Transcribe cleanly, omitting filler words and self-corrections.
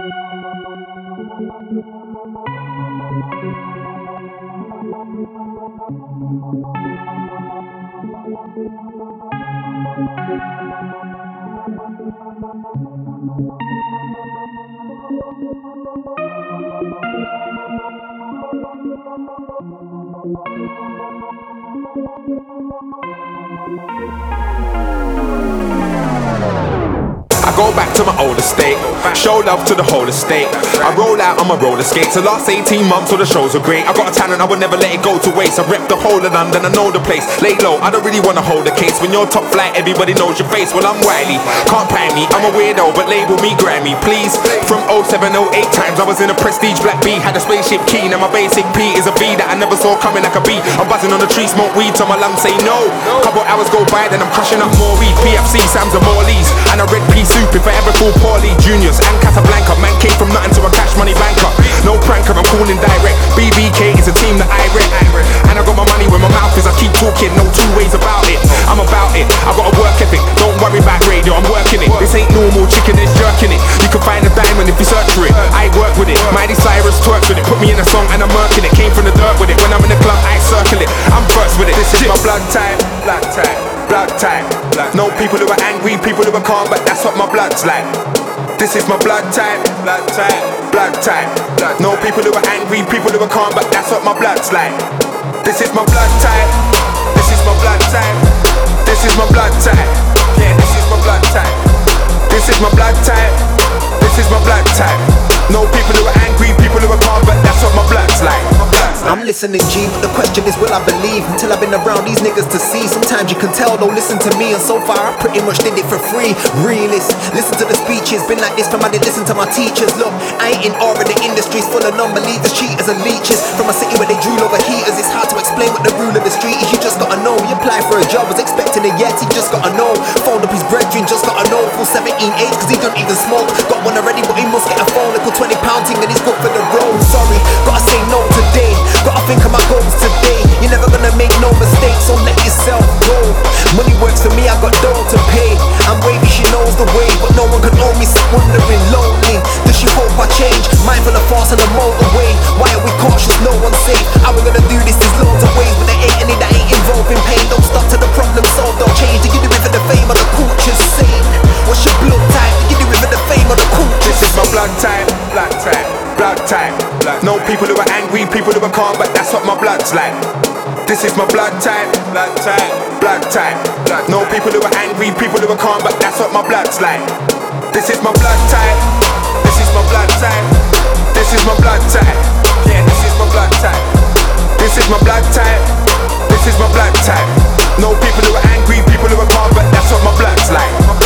I go back to my old estate, show love to the whole estate. I roll out on my roller skates. The last 18 months all the shows were great. I got a talent, I would never let it go to waste. I rep the whole of London, I know the place. Lay low, I don't really wanna hold the case. When you're top flight, everybody knows your face. Well, I'm Wiley, can't pay me, I'm a weirdo, but label me Grammy, please. From 07, 08 times, I was in a prestige black B. Had a spaceship key, now my basic P is a V that I never saw coming like a B. I'm buzzing on the tree, smoke weed till my lungs say no. Couple hours go by, then I'm crushing up more weed. PFC, Sam's and Morley's, and a red pea soup if I ever fall poorly. Juniors and Casablanca, man came from nothing to a cash money banker. No pranker, I'm calling direct. BBK is a team that I rep, and I got my money where my mouth is. I keep talking, no two ways about it. I'm about it, I got a work ethic. Don't worry about radio, I'm working it. This ain't normal chicken, it's jerking it. You can find a diamond if you search for it. I work with it, Miley Cyrus twerks with it. Put me in a song and I'm murking it. Came from the dirt with it. When I'm in the club, I circle it. I'm first with it. This is my blood type, blood type, blood type. No people who are angry, people who are calm, but that's what my blood's like. This is my blood type, blood type, blood type. No people who are angry, people who are calm, but that's what my blood's like. This is my blood type, this is my blood type, this is my blood type. Yeah, this is my blood type, this is my blood type, this is my blood type. No people who are angry, people who are calm, but that's what my blood's like. I'm listening, G, but the question is will I believe? Until I've been around these niggas to see. Sometimes you can tell, don't listen to me. And so far I pretty much did it for free. Realist, listen to the speeches. Been like this from I did listen to my teachers. Look, I ain't in awe of the industry's full of non-believers, cheaters and leeches. From a city where they drool over heaters, it's hard to explain what the rule of the street is. You just gotta know. You apply for a job, was expecting a yet, he just gotta know. Phoned up his brethren, just gotta know. Full 17 age, cause he don't even smoke. Got one already, but he must get a phone. Little 20 pound thing and he's good for the road. Sorry, gotta say no today. Gotta think of my goals today. You're never gonna make no mistakes, so let yourself go. Money works for me, I got dough to pay. I'm wavy, she knows the way, but no one can own me, so wondering lonely. Does she hope I change? Mindful of fast on the motorway. Why are we cautious? No one's safe. How we gonna do this? There's loads of ways, but there ain't any that ain't involving pain. Don't stop till the problem solved, don't change. Do you do it for the fame of the culture's sake? What's your blood type? Do you do it for the fame of the culture's sake? This is my blood type, blood type, blood type. No people who are angry, people who are calm, but that's what my blood's like. This is my blood type, blood type, blood type. No people who are angry, people who are calm, but that's what my blood's like. This is my blood type, this is my blood type, this is my blood type. Yeah, this is my blood type, this is my blood type, this is my blood type. No people who are angry, people who are calm, but that's what my blood's like.